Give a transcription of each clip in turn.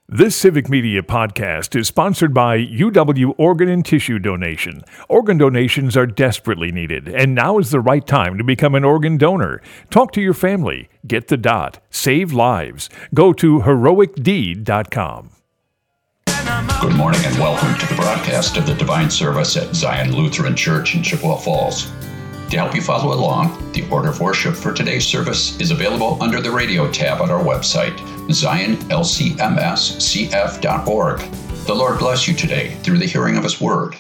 This Civic Media podcast is sponsored by UW Organ and Tissue Donation. Organ donations are desperately needed, and now is the right time to become an organ donor. Talk to your family. Get the dot. Save lives. Go to heroicdeed.com. Good morning and welcome to the broadcast of the Divine Service at Zion Lutheran Church in Chippewa Falls. To help you follow along, the order of worship for today's service is available under the radio tab on our website, zionlcmscf.org. The Lord bless you today through the hearing of His Word.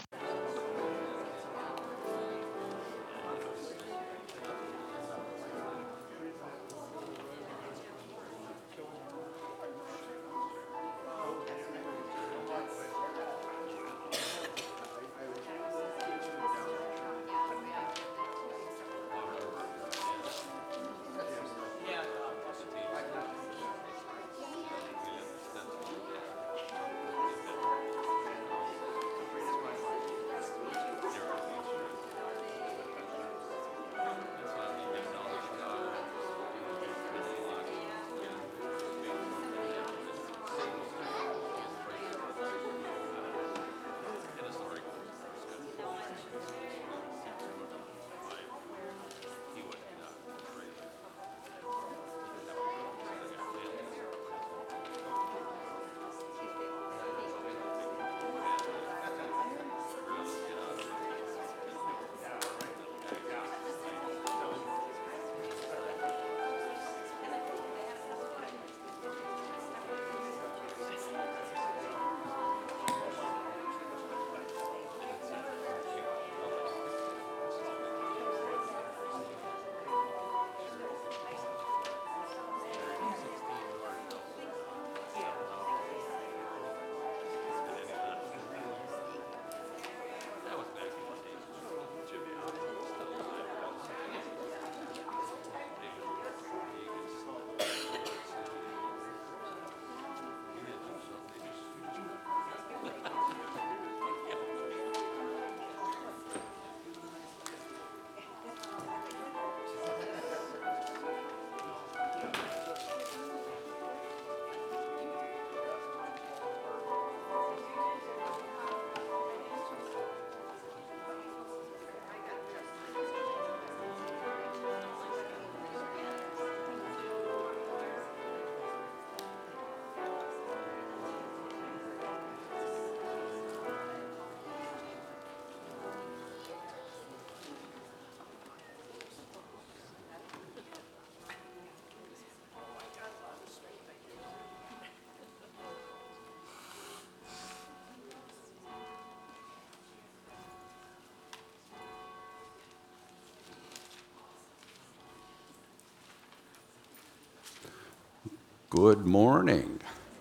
Good morning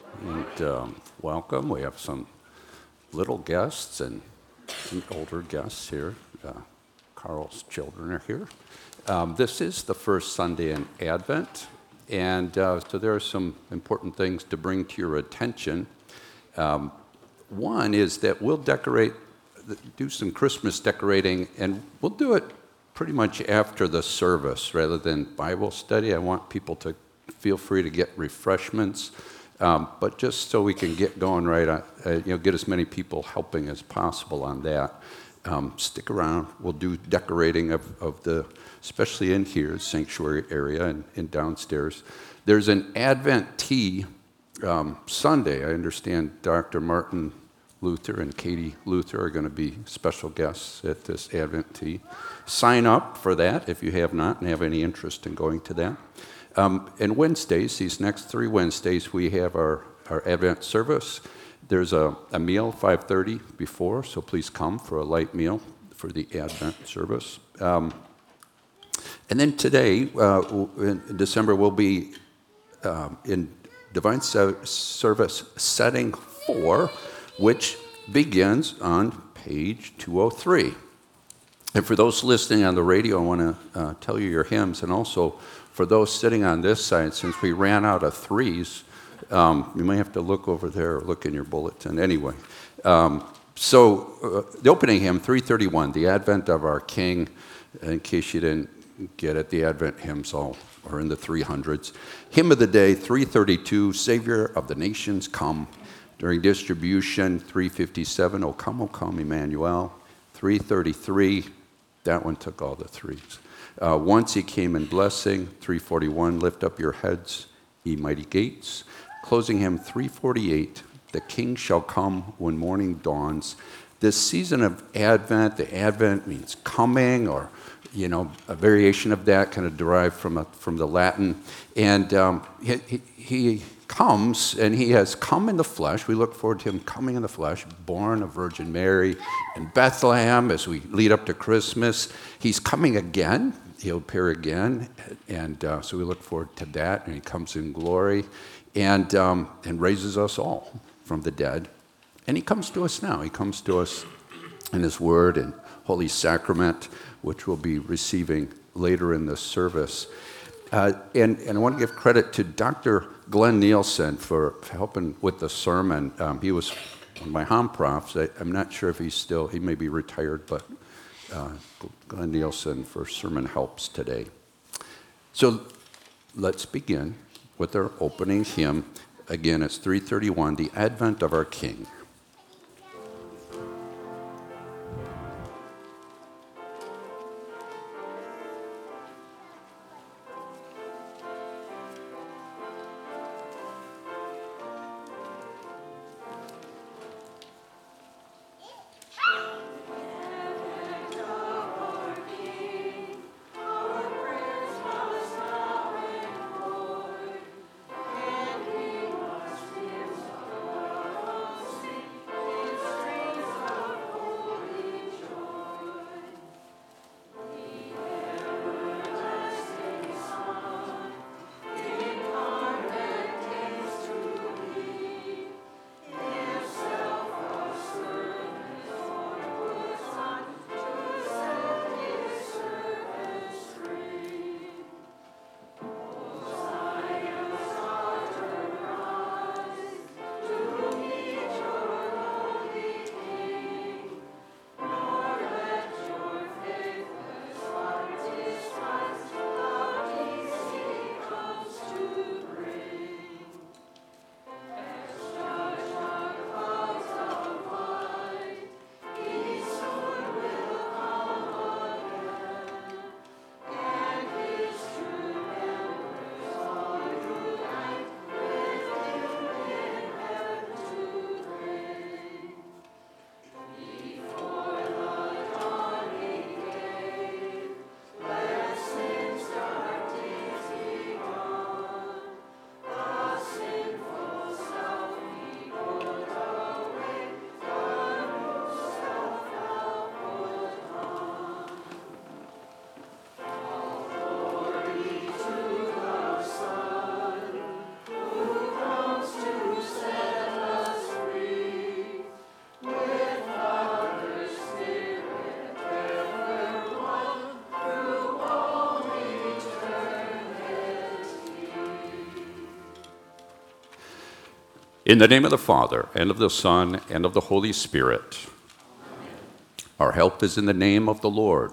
and welcome. We have some little guests and some older guests here. Carl's children are here. This is the first Sunday in Advent, and so there are some important things to bring to your attention. One is that we'll do some Christmas decorating, and we'll do it pretty much after the service rather than Bible study. I want people to feel free to get refreshments, but just so we can get going right on, get as many people helping as possible on that. Stick around. We'll do decorating of the, especially in here, sanctuary area and downstairs. There's an Advent tea Sunday. I understand Dr. Martin Luther and Katie Luther are going to be special guests at this Advent tea. Sign up for that if you have not and have any interest in going to that. And Wednesdays, these next 3 Wednesdays, we have our Advent service. There's a meal 5:30 before, so please come for a light meal for the Advent service. And then today, in December, we'll be in Divine Service Setting 4, which begins on page 203. And for those listening on the radio, I want to tell you your hymns, and also for those sitting on this side, since we ran out of 3s, you may have to look over there or look in your bulletin. Anyway, so the opening hymn, 331, The Advent of Our King, in case you didn't get it. The Advent hymns all are in the 300s. Hymn of the day, 332, Savior of the Nations, come. During distribution, 357, O come, Emmanuel. 333, that one took all the threes. Once he came in blessing, 341, lift up your heads, ye mighty gates. Closing hymn 348, the King shall come when morning dawns. This season of Advent, the Advent means coming, or a variation of that, kind of derived from the Latin. And he comes, and he has come in the flesh. We look forward to him coming in the flesh, born of Virgin Mary in Bethlehem as we lead up to Christmas. He's coming again. He'll appear again, and so we look forward to that. And he comes in glory, and raises us all from the dead. And he comes to us now. He comes to us in his word and Holy Sacrament, which we'll be receiving later in the service. And I want to give credit to Dr. Glenn Nielsen for helping with the sermon. He was one of my hom profs. I'm not sure if he may be retired, but Glenn Nielsen for sermon helps today. So let's begin with our opening hymn. Again, it's 331, The Advent of Our King. In the name of the Father, and of the Son, and of the Holy Spirit. Amen. Our help is in the name of the Lord.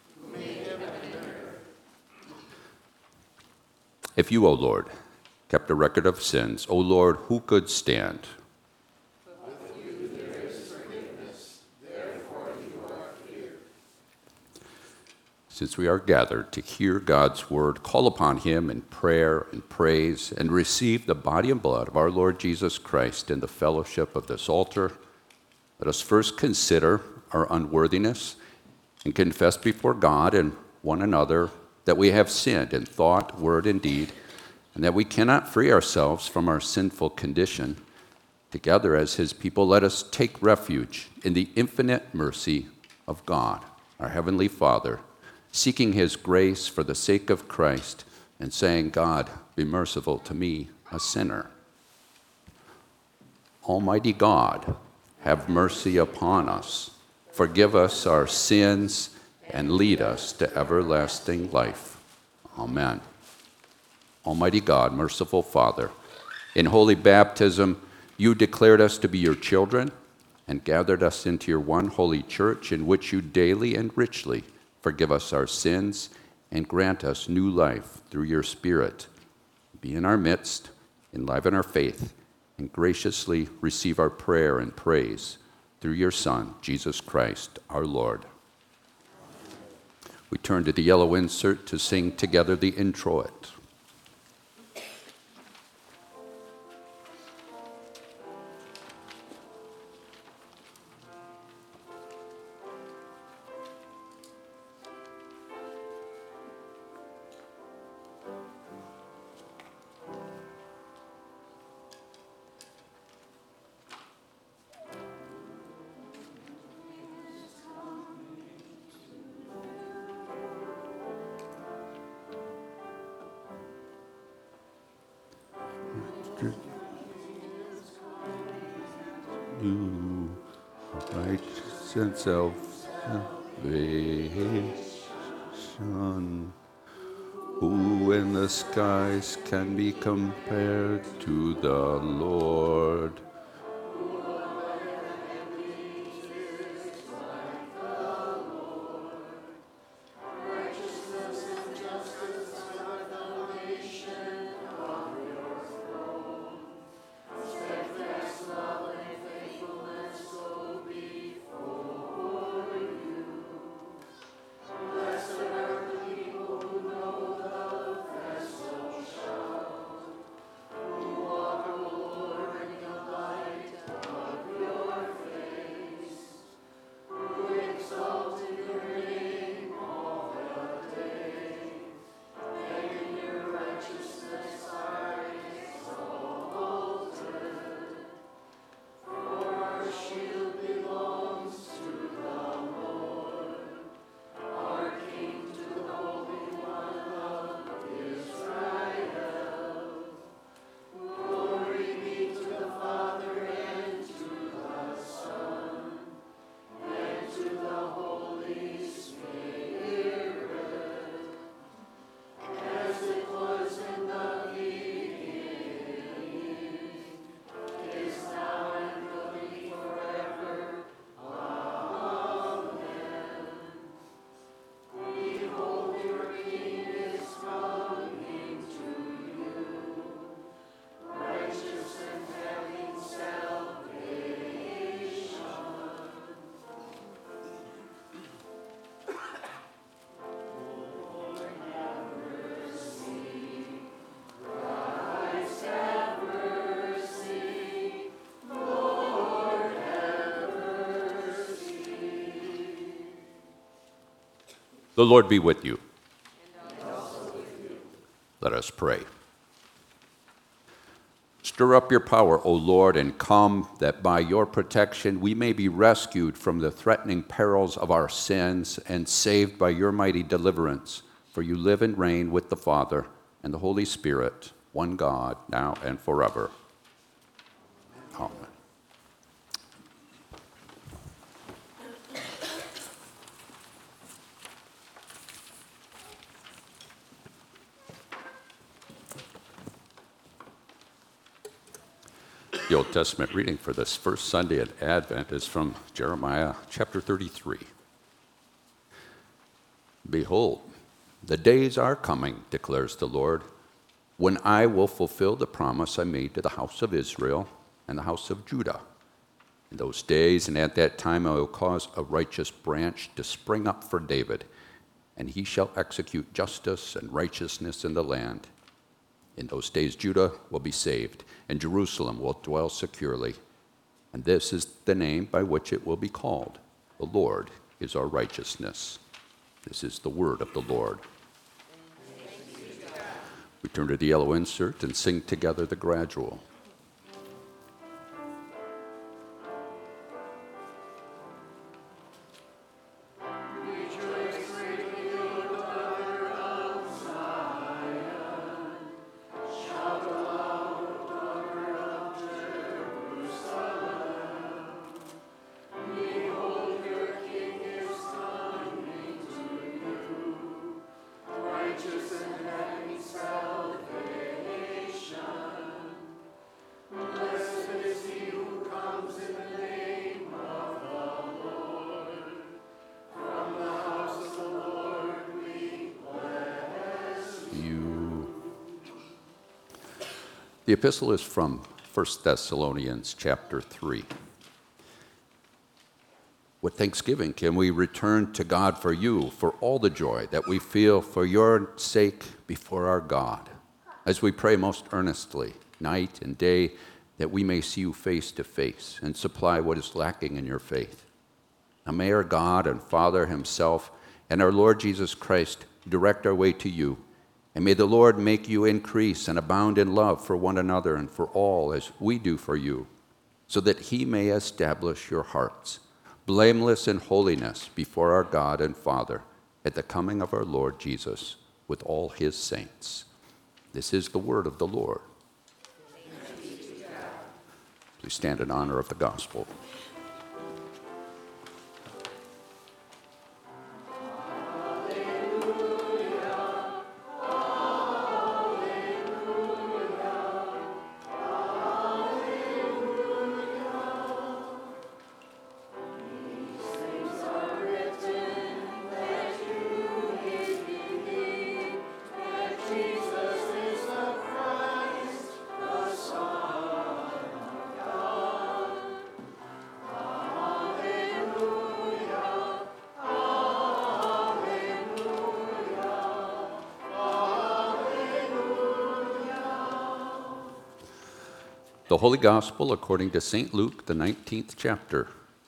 If you, O Lord, kept a record of sins, O Lord, who could stand? With you there is forgiveness, therefore you are here. Since we are gathered to hear God's word, call upon him in prayer and praise, and receive the body and blood of our Lord Jesus Christ in the fellowship of this altar. Let us first consider our unworthiness and confess before God and one another that we have sinned in thought, word, and deed, and that we cannot free ourselves from our sinful condition. Together as his people, let us take refuge in the infinite mercy of God, our Heavenly Father, seeking his grace for the sake of Christ and saying, God, be merciful to me, a sinner. Almighty God, have mercy upon us. Forgive us our sins and lead us to everlasting life. Amen. Almighty God, merciful Father, in holy baptism, you declared us to be your children and gathered us into your one holy church in which you daily and richly forgive us our sins and grant us new life through your Spirit. Be in our midst, enliven our faith, and graciously receive our prayer and praise through your Son, Jesus Christ, our Lord. We turn to the yellow insert to sing together the introit. You righteousness of salvation, who in the skies can be compared to the Lord? The Lord be with you. And also with you. Let us pray. Stir up your power, O Lord, and come, that by your protection we may be rescued from the threatening perils of our sins and saved by your mighty deliverance. For you live and reign with the Father and the Holy Spirit, one God, now and forever. Amen. The Old Testament reading for this first Sunday at Advent is from Jeremiah chapter 33. Behold, the days are coming, declares the Lord, when I will fulfill the promise I made to the house of Israel and the house of Judah. In those days and at that time I will cause a righteous branch to spring up for David, and he shall execute justice and righteousness in the land. In those days Judah will be saved, and Jerusalem will dwell securely. And this is the name by which it will be called. The Lord is our righteousness. This is the word of the Lord. We turn to the yellow insert and sing together the gradual. The epistle is from 1 Thessalonians chapter 3. With thanksgiving can we return to God for you, for all the joy that we feel for your sake before our God, as we pray most earnestly, night and day, that we may see you face to face and supply what is lacking in your faith. Now may our God and Father himself and our Lord Jesus Christ direct our way to you, and may the Lord make you increase and abound in love for one another and for all as we do for you, so that he may establish your hearts, blameless in holiness before our God and Father at the coming of our Lord Jesus with all his saints. This is the word of the Lord. Please stand in honor of the gospel. The Holy Gospel according to St. Luke, the 19th chapter.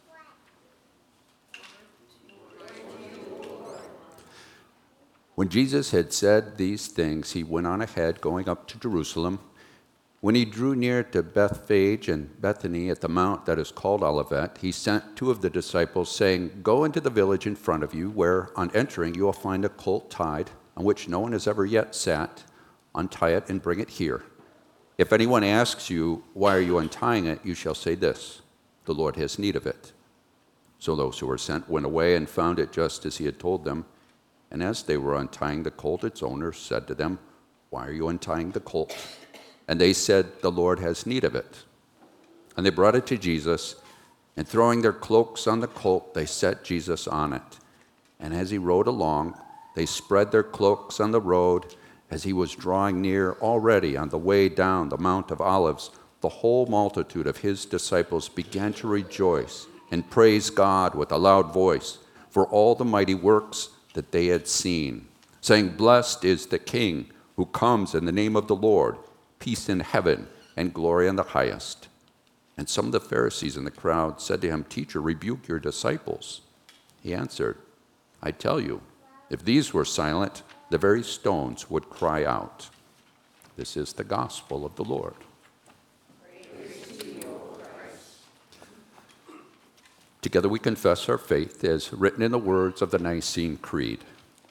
When Jesus had said these things, he went on ahead, going up to Jerusalem. When he drew near to Bethphage and Bethany at the mount that is called Olivet, he sent two of the disciples, saying, "Go into the village in front of you, where on entering you will find a colt tied, on which no one has ever yet sat. Untie it and bring it here. If anyone asks you, 'Why are you untying it?' you shall say this, 'The Lord has need of it.'" So those who were sent went away and found it just as he had told them. And as they were untying the colt, its owner said to them, "Why are you untying the colt?" And they said, "The Lord has need of it." And they brought it to Jesus, and throwing their cloaks on the colt, they set Jesus on it. And as he rode along, they spread their cloaks on the road. As he was drawing near, already on the way down the Mount of Olives, the whole multitude of his disciples began to rejoice and praise God with a loud voice for all the mighty works that they had seen, saying, "Blessed is the King who comes in the name of the Lord, peace in heaven and glory in the highest." And some of the Pharisees in the crowd said to him, "Teacher, rebuke your disciples." He answered, "I tell you, if these were silent, the very stones would cry out." This is the gospel of the Lord. Praise to you, O Christ. Together we confess our faith as written in the words of the Nicene Creed.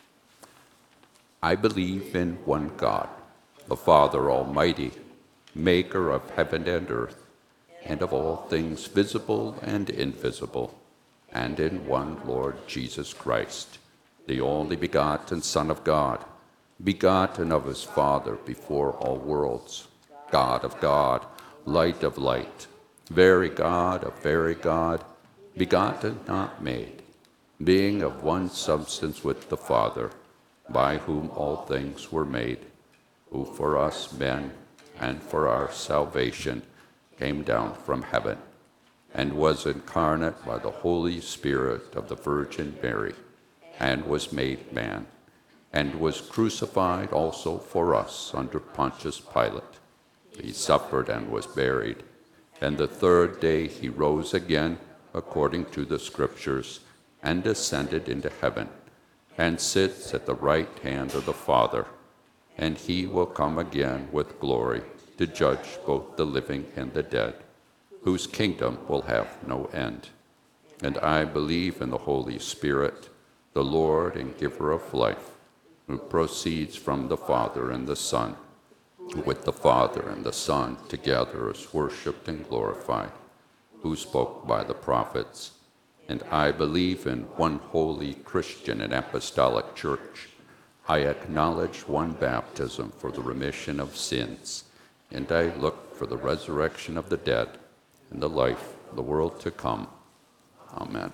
I believe in one God, the Father Almighty, maker of heaven and earth, and of all things visible and invisible, and in one Lord Jesus Christ, the only begotten Son of God, begotten of his Father before all worlds, God of God, light of light, very God of very God, begotten, not made, being of one substance with the Father, by whom all things were made, who for us men and for our salvation came down from heaven, and was incarnate by the Holy Spirit of the Virgin Mary, and was made man, and was crucified also for us under Pontius Pilate. He suffered and was buried, and the third day he rose again according to the Scriptures, and ascended into heaven, and sits at the right hand of the Father, and he will come again with glory to judge both the living and the dead, whose kingdom will have no end. And I believe in the Holy Spirit, the Lord and giver of life, who proceeds from the Father and the Son, who with the Father and the Son together is worshipped and glorified, who spoke by the prophets. And I believe in one holy Christian and apostolic church. I acknowledge one baptism for the remission of sins, and I look for the resurrection of the dead and the life of the world to come. Amen.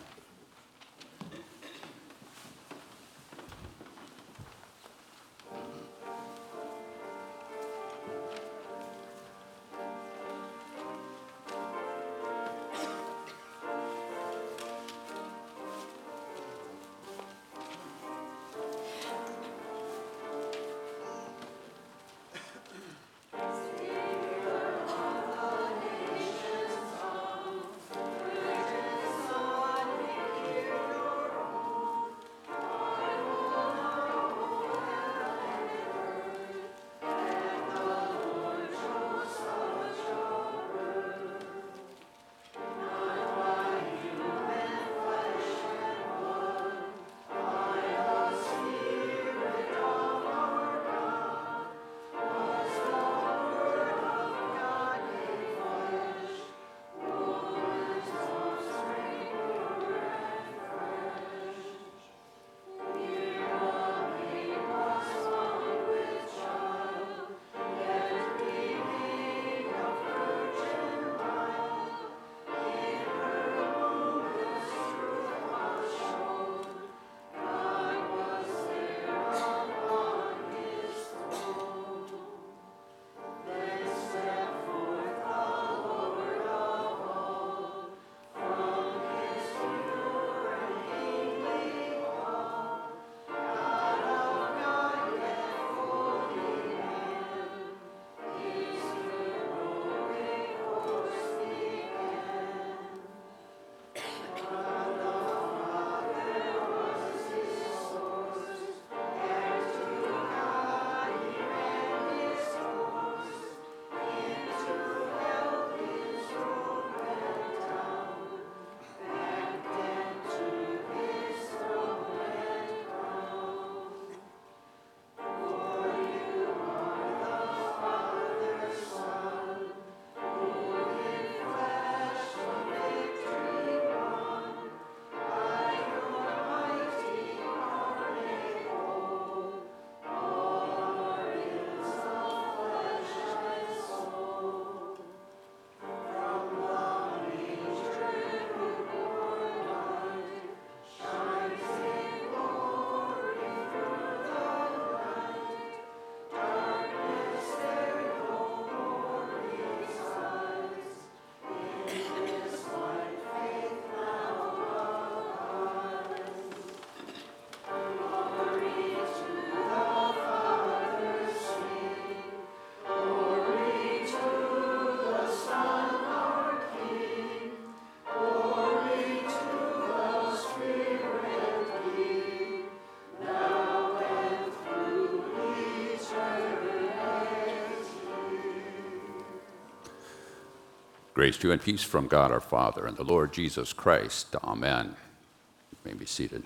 Grace to you and peace from God our Father and the Lord Jesus Christ. Amen. You may be seated.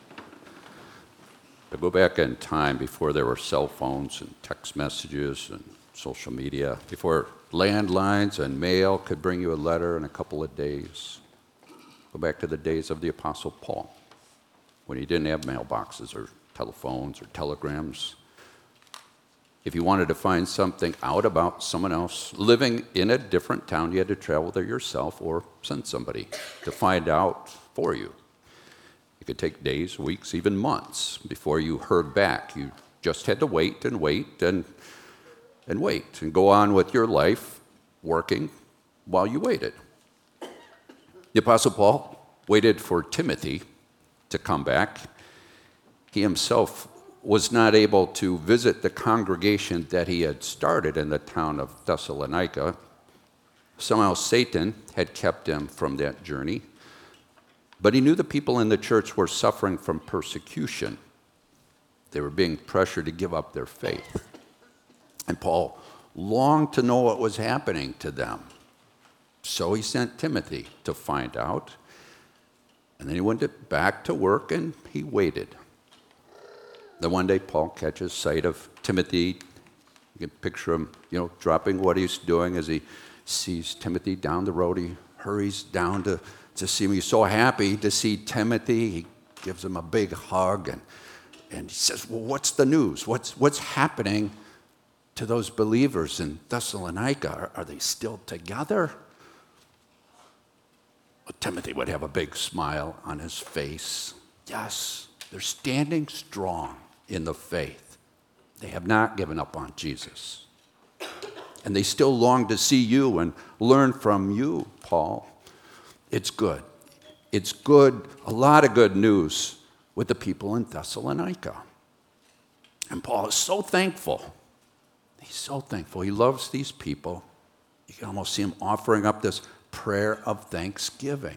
To go back in time before there were cell phones and text messages and social media, before landlines and mail could bring you a letter in a couple of days. Go back to the days of the Apostle Paul, when he didn't have mailboxes or telephones or telegrams. If you wanted to find something out about someone else living in a different town, you had to travel there yourself or send somebody to find out for you. It could take days, weeks, even months before you heard back. You just had to wait and wait and wait and go on with your life working while you waited. The Apostle Paul waited for Timothy to come back. He himself was not able to visit the congregation that he had started in the town of Thessalonica. Somehow Satan had kept him from that journey. But he knew the people in the church were suffering from persecution. They were being pressured to give up their faith. And Paul longed to know what was happening to them. So he sent Timothy to find out. And then he went back to work and he waited. Then one day Paul catches sight of Timothy. You can picture him, dropping what he's doing as he sees Timothy down the road. He hurries down to see him. He's so happy to see Timothy. He gives him a big hug and he says, well, what's the news? What's happening to those believers in Thessalonica? Are they still together? Well, Timothy would have a big smile on his face. Yes, they're standing strong in the faith. They have not given up on Jesus. And they still long to see you and learn from you, Paul. It's good. It's good, a lot of good news with the people in Thessalonica. And Paul is so thankful. He's so thankful. He loves these people. You can almost see him offering up this prayer of thanksgiving.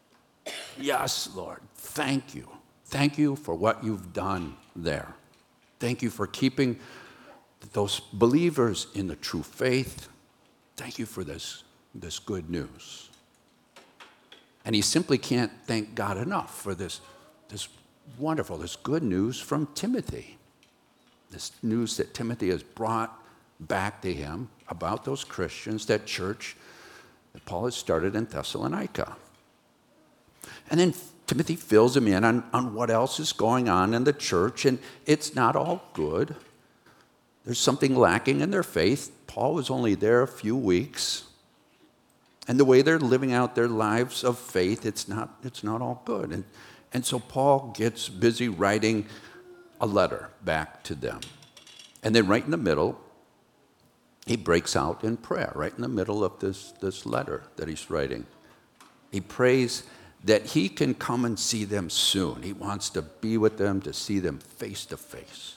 Yes, Lord, thank you. Thank you for what you've done there. Thank you for keeping those believers in the true faith. Thank you for this good news. And he simply can't thank God enough for this wonderful, this good news from Timothy. This news that Timothy has brought back to him about those Christians, that church that Paul had started in Thessalonica. And then Timothy fills him in on what else is going on in the church, and it's not all good. There's something lacking in their faith. Paul was only there a few weeks. And the way they're living out their lives of faith, it's not all good. And so Paul gets busy writing a letter back to them. And then right in the middle, he breaks out in prayer, right in the middle of this letter that he's writing. He prays that he can come and see them soon. He wants to be with them, to see them face to face.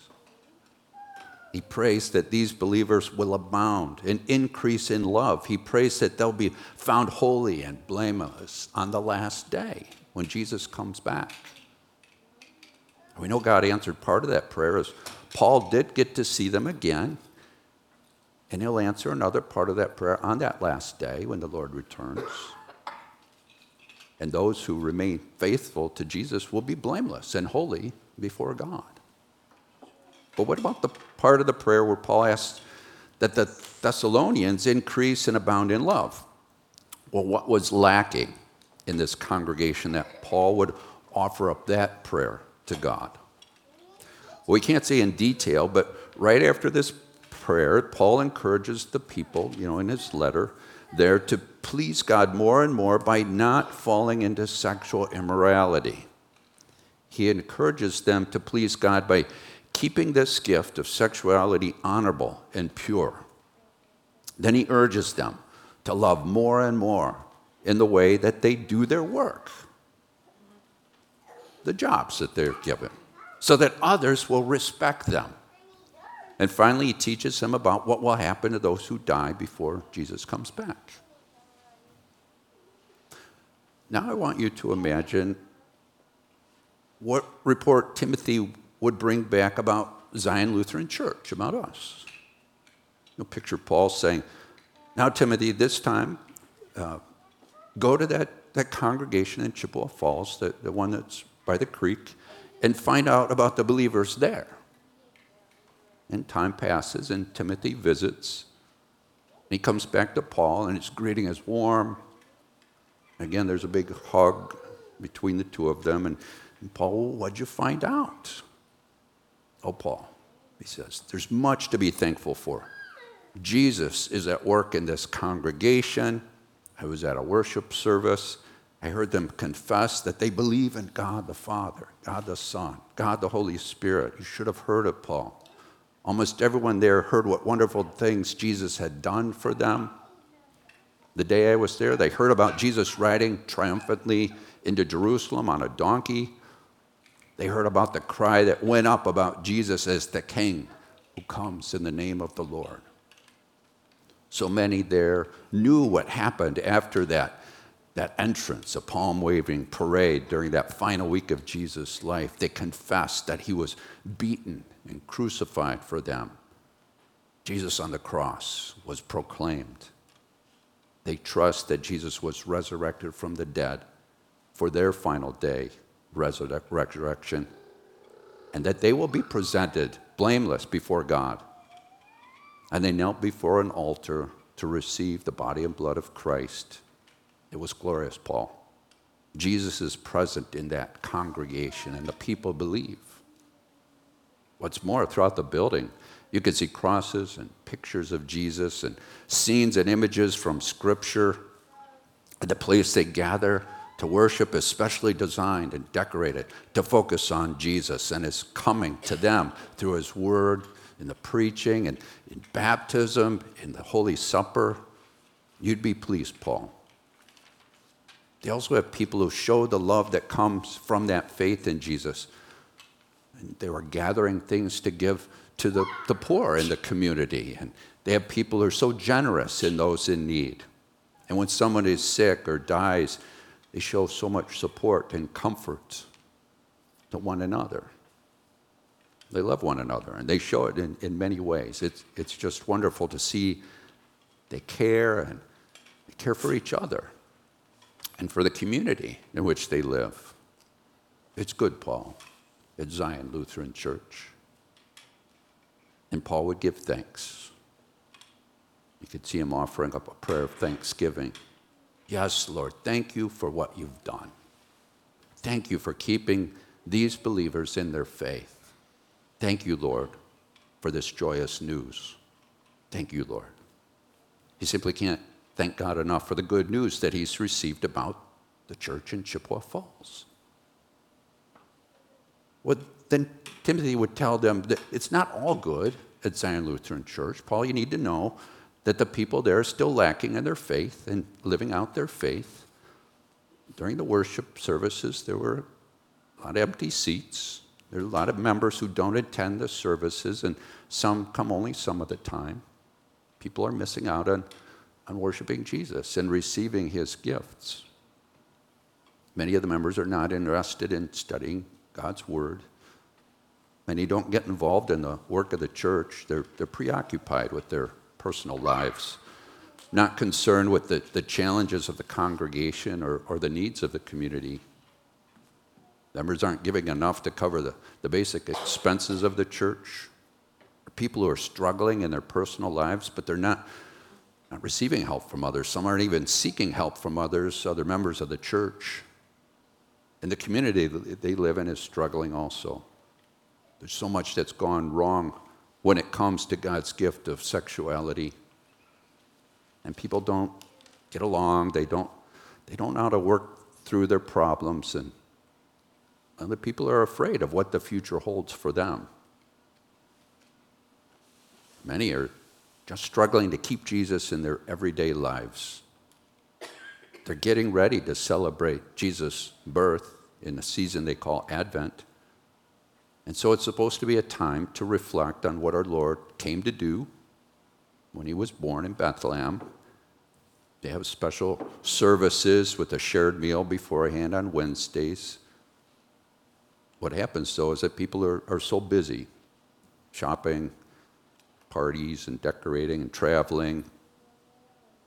He prays that these believers will abound and increase in love. He prays that they'll be found holy and blameless on the last day when Jesus comes back. We know God answered part of that prayer as Paul did get to see them again, and he'll answer another part of that prayer on that last day when the Lord returns. And those who remain faithful to Jesus will be blameless and holy before God. But what about the part of the prayer where Paul asks that the Thessalonians increase and abound in love? Well, what was lacking in this congregation that Paul would offer up that prayer to God? Well, we can't say in detail, but right after this prayer, Paul encourages the people, in his letter there to please God more and more by not falling into sexual immorality. He encourages them to please God by keeping this gift of sexuality honorable and pure. Then he urges them to love more and more in the way that they do their work, the jobs that they're given, so that others will respect them. And finally, he teaches them about what will happen to those who die before Jesus comes back. Now I want you to imagine what report Timothy would bring back about Zion Lutheran Church, about us. You'll picture Paul saying, now Timothy, this time go to that congregation in Chippewa Falls, the one that's by the creek, and find out about the believers there. And time passes, and Timothy visits. He comes back to Paul, and his greeting is warm. Again, there's a big hug between the two of them. And Paul, what'd you find out? Oh, Paul, he says, there's much to be thankful for. Jesus is at work in this congregation. I was at a worship service. I heard them confess that they believe in God the Father, God the Son, God the Holy Spirit. You should have heard it, Paul. Almost everyone there heard what wonderful things Jesus had done for them. The day I was there, they heard about Jesus riding triumphantly into Jerusalem on a donkey. They heard about the cry that went up about Jesus as the King who comes in the name of the Lord. So many there knew what happened after that entrance, a palm-waving parade during that final week of Jesus' life. They confessed that he was beaten and crucified for them. Jesus on the cross was proclaimed. They trust that Jesus was resurrected from the dead for their final day, resurrection, and that they will be presented blameless before God. And they knelt before an altar to receive the body and blood of Christ. It was glorious, Paul. Jesus is present in that congregation, and the people believe. What's more, throughout the building, you could see crosses and pictures of Jesus and scenes and images from Scripture. The place they gather to worship is specially designed and decorated to focus on Jesus and his coming to them through his word, in the preaching, and in baptism, in the Holy Supper. You'd be pleased, Paul. They also have people who show the love that comes from that faith in Jesus. And they were gathering things to give to the poor in the community. And they have people who are so generous in those in need. And when someone is sick or dies, they show so much support and comfort to one another. They love one another, and they show it in many ways. It's just wonderful to see they care, and they care for each other and for the community in which they live. It's good, Paul, at Zion Lutheran Church. And Paul would give thanks. You could see him offering up a prayer of thanksgiving. Yes, Lord, thank you for what you've done. Thank you for keeping these believers in their faith. Thank you, Lord, for this joyous news. Thank you, Lord. He simply can't thank God enough for the good news that he's received about the church in Chippewa Falls. Well, then Timothy would tell them that it's not all good at Zion Lutheran Church. Paul, you need to know that the people there are still lacking in their faith and living out their faith. During the worship services, there were a lot of empty seats. There are a lot of members who don't attend the services, and some come only some of the time. People are missing out on worshiping Jesus and receiving his gifts. Many of the members are not interested in studying God's word. Many don't get involved in the work of the church. They're preoccupied with their personal lives, not concerned with the challenges of the congregation or the needs of the community. Members aren't giving enough to cover the basic expenses of the church. People who are struggling in their personal lives, but they're not receiving help from others. Some aren't even seeking help from others, other members of the church. And the community they live in is struggling also. There's so much that's gone wrong when it comes to God's gift of sexuality. And people don't get along. They don't know how to work through their problems. And other people are afraid of what the future holds for them. Many are just struggling to keep Jesus in their everyday lives. They're getting ready to celebrate Jesus' birth in the season they call Advent. And so it's supposed to be a time to reflect on what our Lord came to do when he was born in Bethlehem. They have special services with a shared meal beforehand on Wednesdays. What happens, though, is that people are so busy shopping, parties, and decorating and traveling.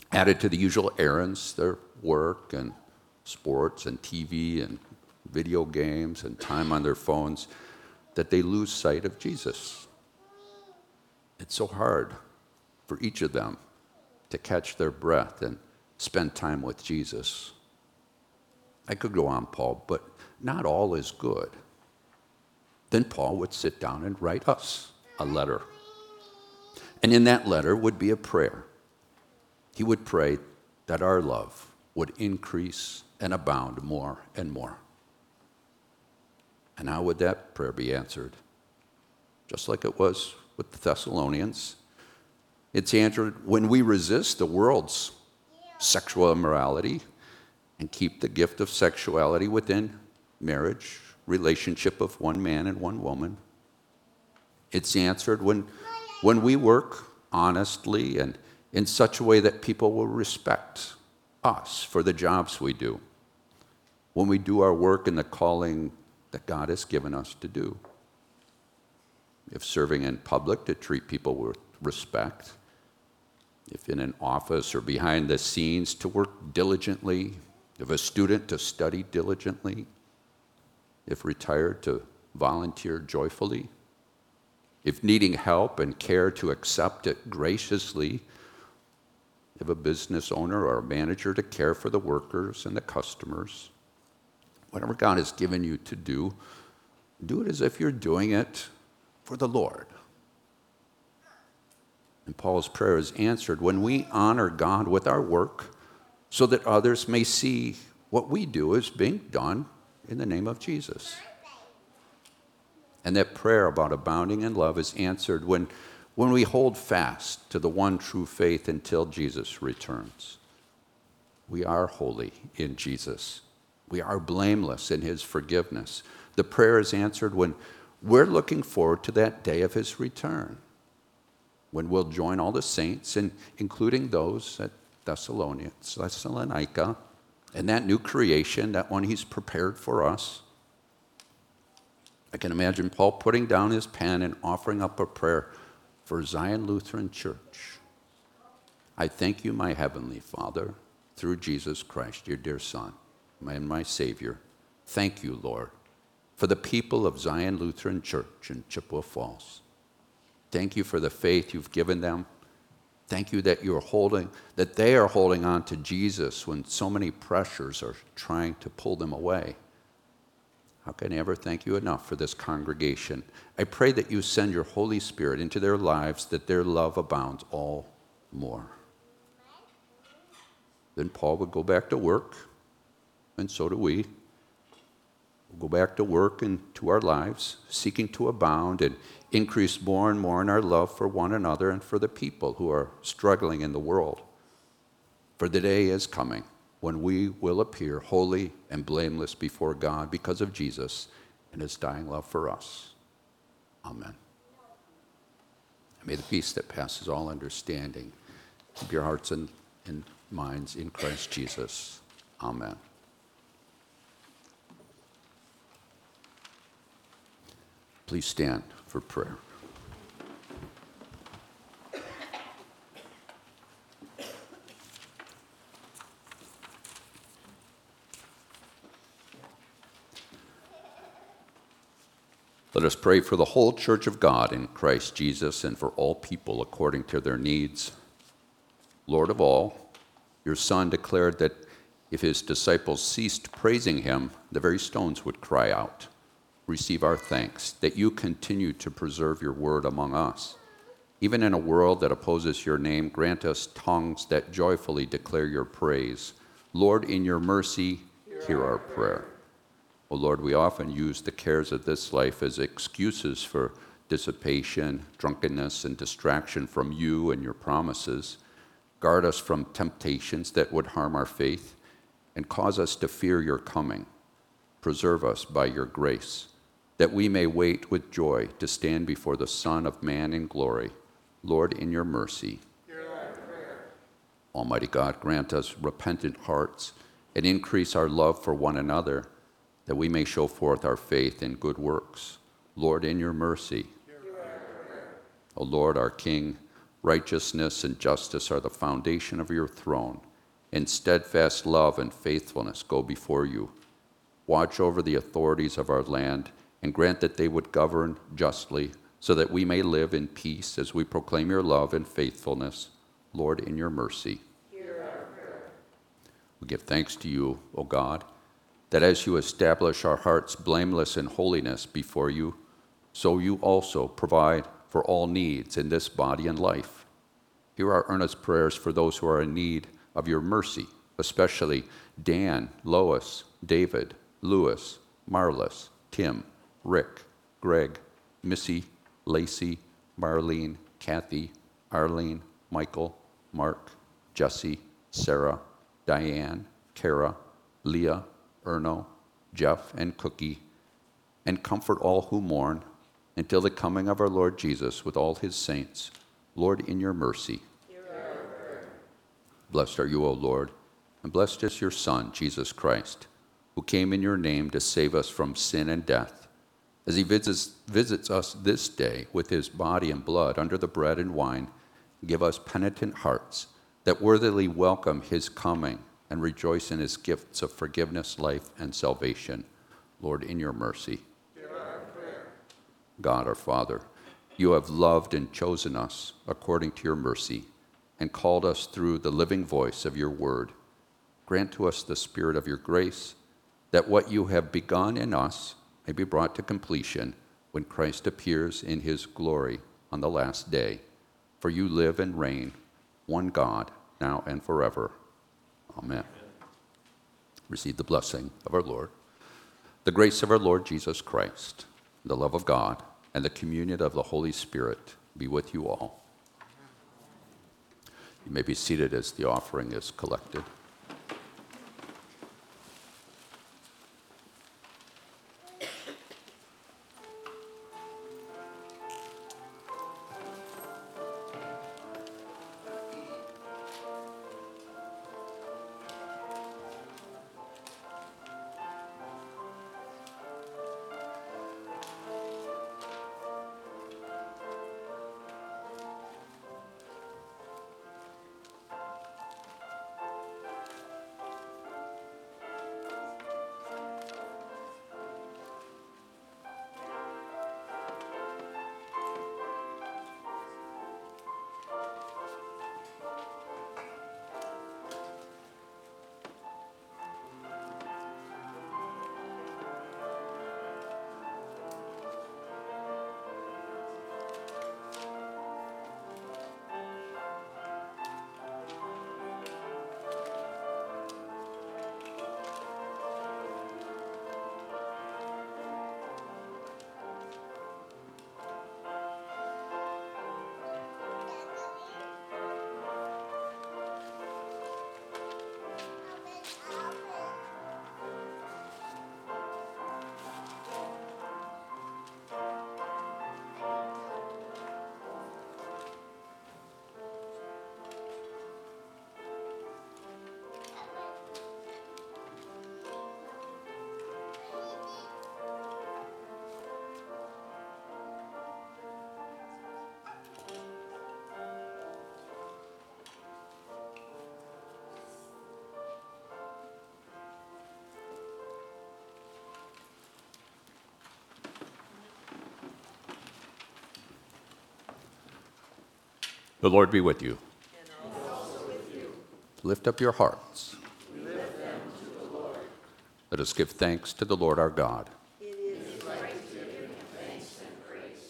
added to the usual errands, their work and sports and TV and video games and time on their phones, that they lose sight of Jesus. It's so hard for each of them to catch their breath and spend time with Jesus. I could go on, Paul, but not all is good. Then Paul would sit down and write us a letter. And in that letter would be a prayer. He would pray that our love would increase and abound more and more. And how would that prayer be answered? Just like it was with the Thessalonians. It's answered when we resist the world's sexual immorality and keep the gift of sexuality within marriage, relationship of one man and one woman. It's answered when we work honestly and in such a way that people will respect us for the jobs we do. When we do our work in the calling that God has given us to do. If serving in public, to treat people with respect. If in an office or behind the scenes, to work diligently. If a student, to study diligently. If retired, to volunteer joyfully. If needing help and care, to accept it graciously. If a business owner or a manager, to care for the workers and the customers. Whatever God has given you to do it as if you're doing it for the Lord. And Paul's prayer is answered when we honor God with our work so that others may see what we do is being done in the name of Jesus. And that prayer about abounding in love is answered when we hold fast to the one true faith until Jesus returns. We are holy in Jesus. We are blameless in his forgiveness. The prayer is answered when we're looking forward to that day of his return, when we'll join all the saints, and including those at Thessalonica, and that new creation, that one he's prepared for us. I can imagine Paul putting down his pen and offering up a prayer for Zion Lutheran Church. I thank you, my heavenly Father, through Jesus Christ, your dear Son, and my Savior. Thank you, Lord, for the people of Zion Lutheran Church in Chippewa Falls. Thank you for the faith you've given them. Thank you that they are holding on to Jesus when so many pressures are trying to pull them away. How can I ever thank you enough for this congregation? I pray that you send your Holy Spirit into their lives, that their love abounds all more. Then Paul would go back to work, and so do we. We'll go back to work and to our lives, seeking to abound and increase more and more in our love for one another and for the people who are struggling in the world. For the day is coming when we will appear holy and blameless before God because of Jesus and his dying love for us. Amen. And may the peace that passes all understanding keep your hearts and minds in Christ Jesus. Amen. Please stand for prayer. Let us pray for the whole church of God in Christ Jesus and for all people according to their needs. Lord of all, your Son declared that if his disciples ceased praising him, the very stones would cry out. Receive our thanks that you continue to preserve your word among us. Even in a world that opposes your name, grant us tongues that joyfully declare your praise. Lord, in your mercy, hear our prayer. O Lord, we often use the cares of this life as excuses for dissipation, drunkenness, and distraction from you and your promises. Guard us from temptations that would harm our faith and cause us to fear your coming. Preserve us by your grace, that we may wait with joy to stand before the Son of Man in glory. Lord, in your mercy. Hear our prayer. Almighty God, grant us repentant hearts and increase our love for one another, that we may show forth our faith in good works. Lord, in your mercy. Hear our prayer. O Lord, our King, Righteousness and justice are the foundation of your throne, and steadfast love and faithfulness go before you. Watch over the authorities of our land, and grant that they would govern justly, so that we may live in peace as we proclaim your love and faithfulness. Lord, in your mercy. Hear our prayer. We give thanks to you, O God, that as you establish our hearts blameless in holiness before you, so you also provide for all needs in this body and life. Hear our earnest prayers for those who are in need of your mercy, especially Dan, Lois, David, Louis, Marlis, Tim, Rick, Greg, Missy, Lacey, Marlene, Kathy, Arlene, Michael, Mark, Jesse, Sarah, Diane, Kara, Leah, Erno, Jeff, and Cookie, and comfort all who mourn until the coming of our Lord Jesus with all his saints. Lord, in your mercy. Blessed are you, O Lord, and blessed is your Son, Jesus Christ, who came in your name to save us from sin and death. As he visits us this day with his body and blood under the bread and wine, give us penitent hearts that worthily welcome his coming and rejoice in his gifts of forgiveness, life, and salvation. Lord, in your mercy. Hear our prayer. God, our Father, you have loved and chosen us according to your mercy and called us through the living voice of your word. Grant to us the spirit of your grace, that what you have begun in us may be brought to completion when Christ appears in his glory on the last day. For you live and reign, one God, now and forever. Amen. Receive the blessing of our Lord. The grace of our Lord Jesus Christ, the love of God, and the communion of the Holy Spirit be with you all. You may be seated as the offering is collected. The Lord be with you. And also with you. Lift up your hearts. We lift them to the Lord. Let us give thanks to the Lord our God. It is right to give him thanks and praise.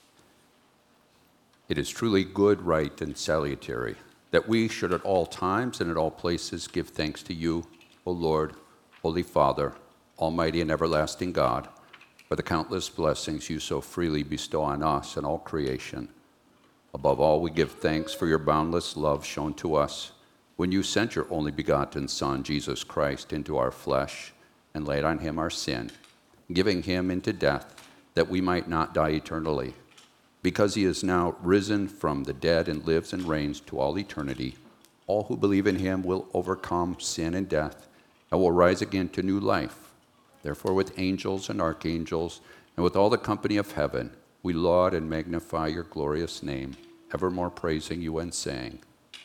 It is truly good, right, and salutary that we should at all times and at all places give thanks to you, O Lord, Holy Father, Almighty and everlasting God, for the countless blessings you so freely bestow on us and all creation. Above all, we give thanks for your boundless love shown to us when you sent your only begotten Son, Jesus Christ, into our flesh and laid on him our sin, giving him into death that we might not die eternally. Because he is now risen from the dead and lives and reigns to all eternity, all who believe in him will overcome sin and death and will rise again to new life. Therefore, with angels and archangels and with all the company of heaven, we laud and magnify your glorious name. evermore praising you and saying,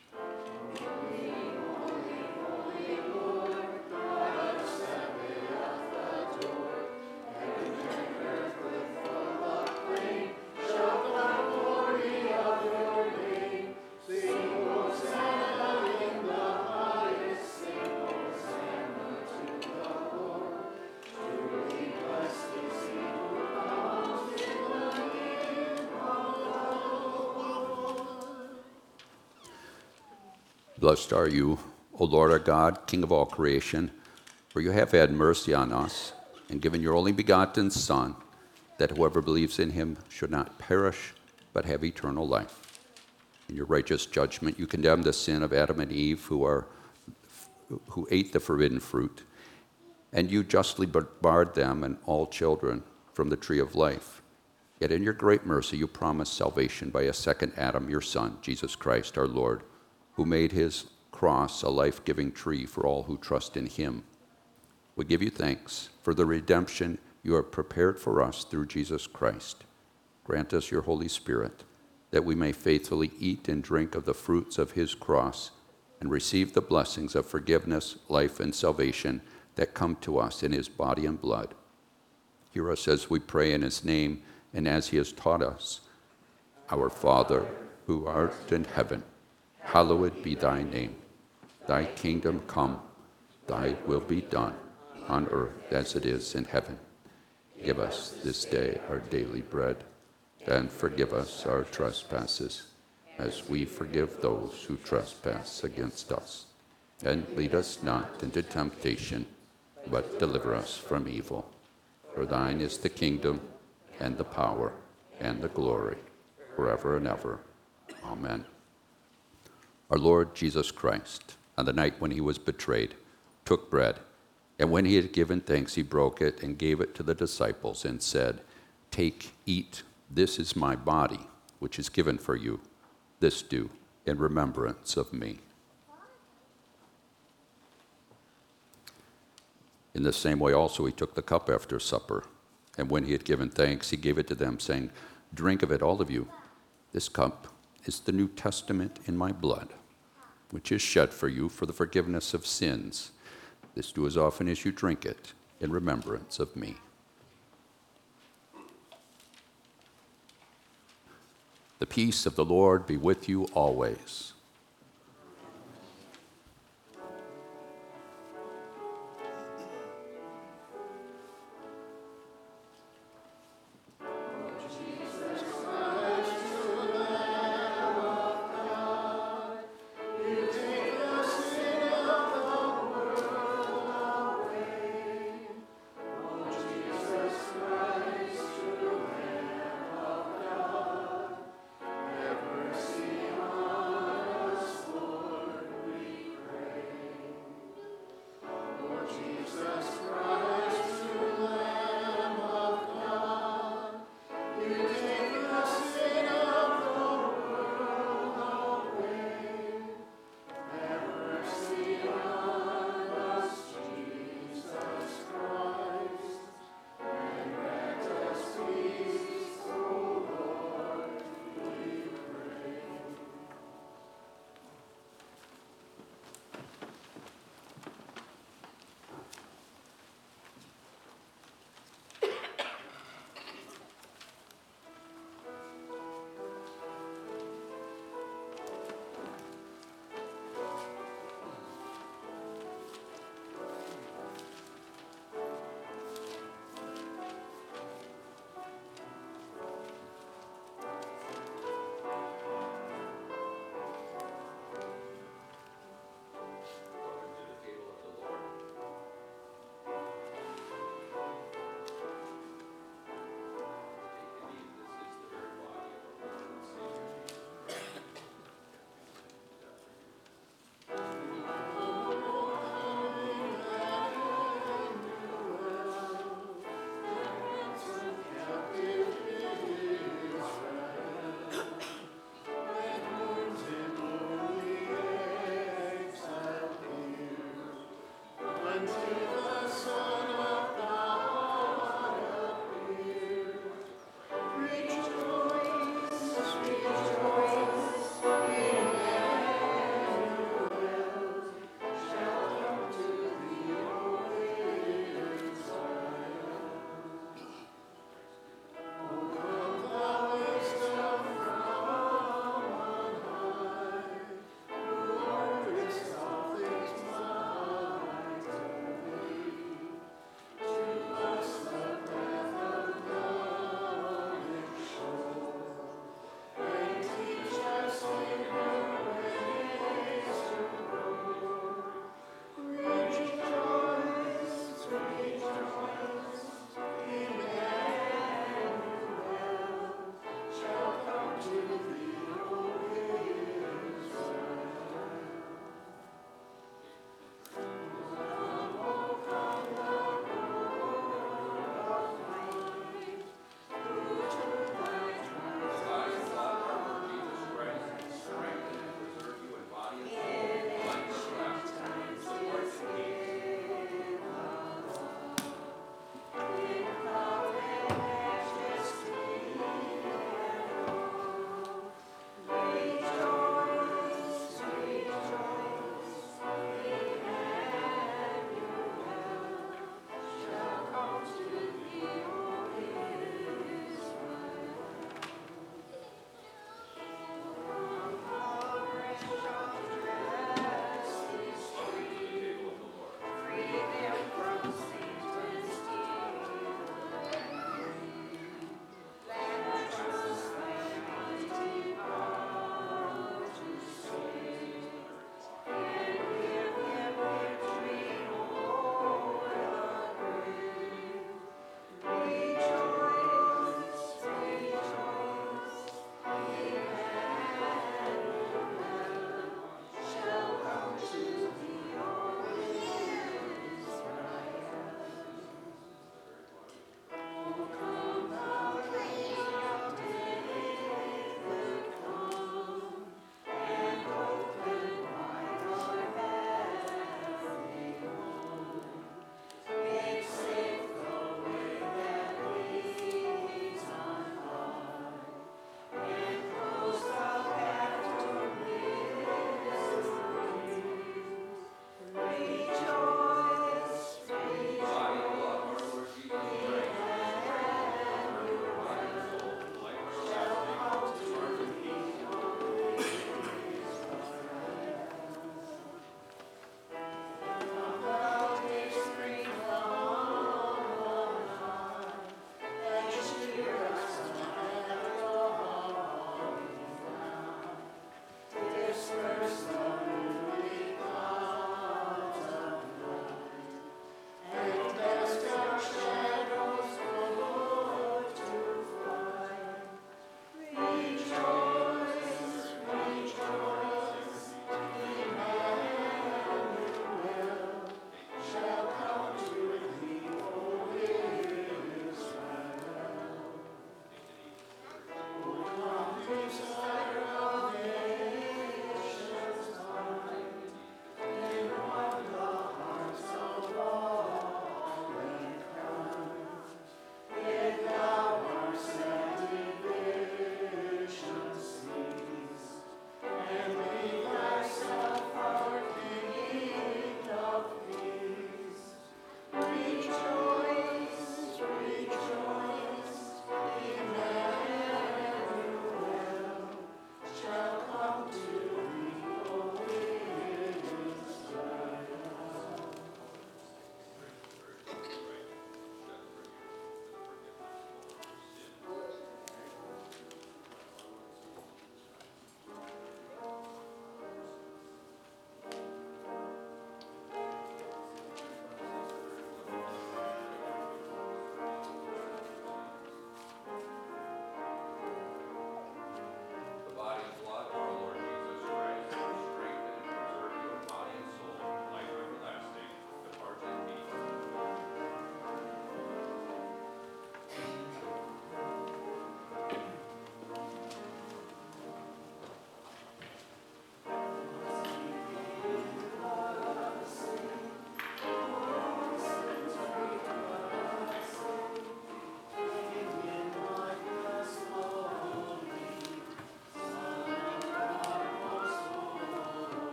Blessed are you, O Lord our God, King of all creation, for you have had mercy on us and given your only begotten Son, that whoever believes in him should not perish, but have eternal life. In your righteous judgment, you condemned the sin of Adam and Eve, who ate the forbidden fruit, and you justly barred them and all children from the tree of life. Yet in your great mercy, you promised salvation by a second Adam, your Son, Jesus Christ, our Lord, who made his cross a life-giving tree for all who trust in him. We give you thanks for the redemption you have prepared for us through Jesus Christ. Grant us your Holy Spirit, that we may faithfully eat and drink of the fruits of his cross and receive the blessings of forgiveness, life, and salvation that come to us in his body and blood. Hear us as we pray in his name and as he has taught us. Our Father, who art in heaven, hallowed be thy name. Thy kingdom come, thy will be done, on earth as it is in heaven. Give us this day our daily bread, and forgive us our trespasses, as we forgive those who trespass against us. And lead us not into temptation, but deliver us from evil. For thine is the kingdom, and the power, and the glory, forever and ever. Amen. Our Lord Jesus Christ, on the night when he was betrayed, took bread, and when he had given thanks, he broke it and gave it to the disciples and said, "Take, eat, this is my body, which is given for you. This do in remembrance of me." In the same way also he took the cup after supper, and when he had given thanks, he gave it to them, saying, "Drink of it, all of you. This cup is the New Testament in my blood, which is shed for you for the forgiveness of sins. This do as often as you drink it in remembrance of me." The peace of the Lord be with you always.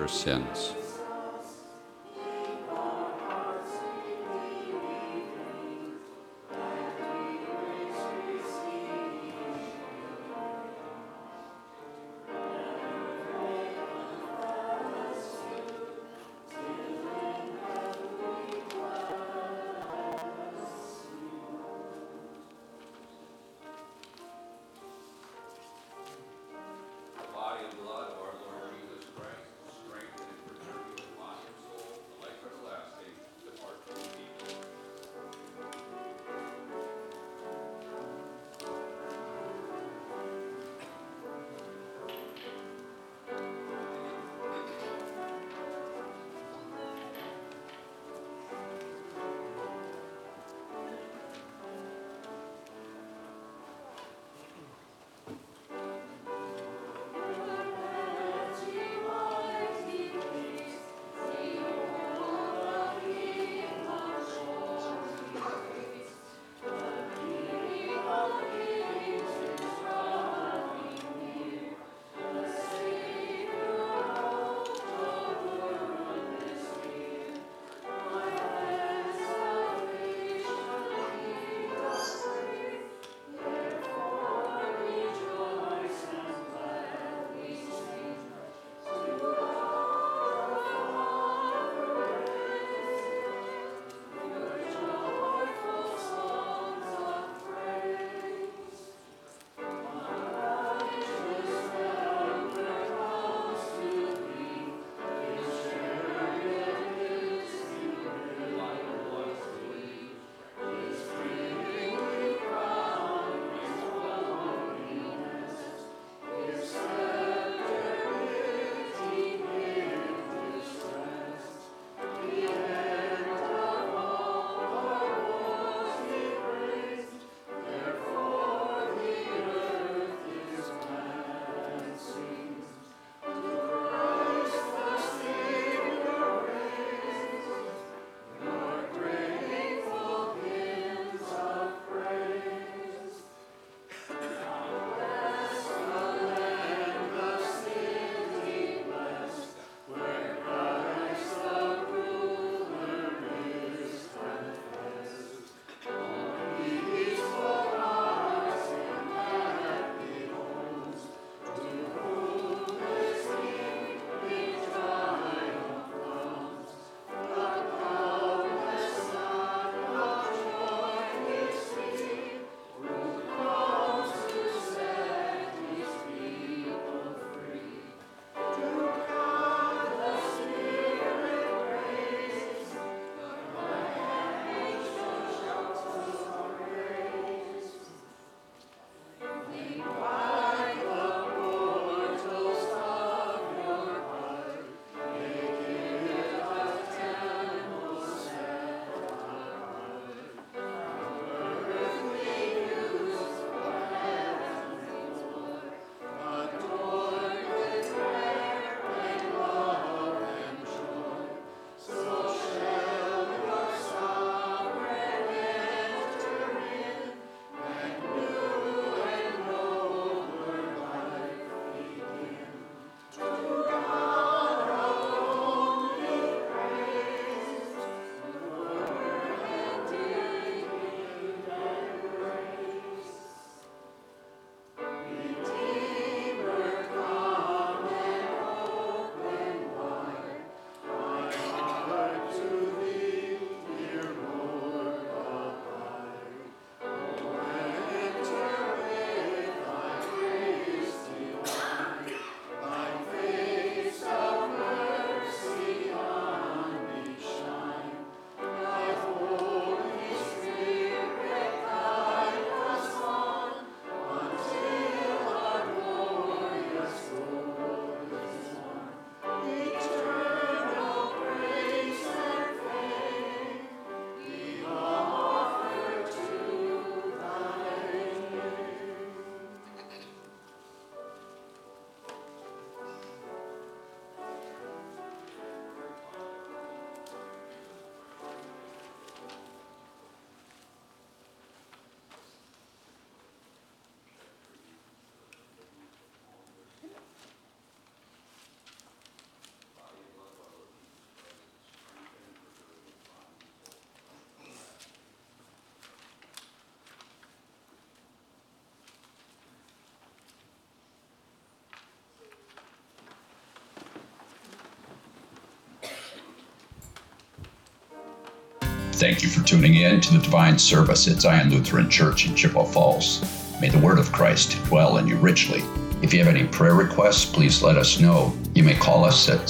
for sins. Body and blood of our Lord Jesus Christ, strengthen and preserve Thank you for tuning in to the Divine Service at Zion Lutheran Church in Chippewa Falls. May the word of Christ dwell in you richly. If you have any prayer requests, please let us know. You may call us at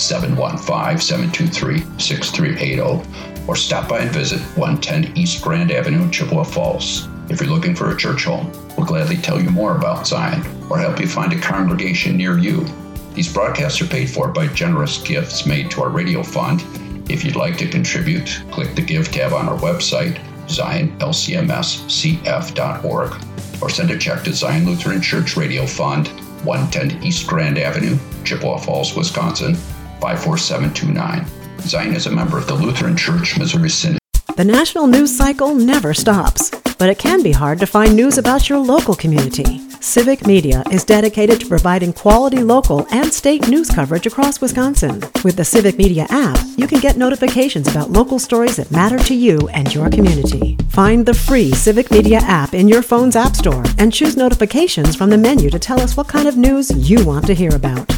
715-723-6380 or stop by and visit 110 East Grand Avenue in Chippewa Falls. If you're looking for a church home, we'll gladly tell you more about Zion or help you find a congregation near you. These broadcasts are paid for by generous gifts made to our radio fund. If you'd like to contribute, click the Give tab on our website, zionlcmscf.org, or send a check to Zion Lutheran Church Radio Fund, 110 East Grand Avenue, Chippewa Falls, Wisconsin, 54729. Zion is a member of the Lutheran Church Missouri Synod. The national news cycle never stops, but it can be hard to find news about your local community. Civic Media is dedicated to providing quality local and state news coverage across Wisconsin. With the Civic Media app, you can get notifications about local stories that matter to you and your community. Find the free Civic Media app in your phone's app store and choose notifications from the menu to tell us what kind of news you want to hear about.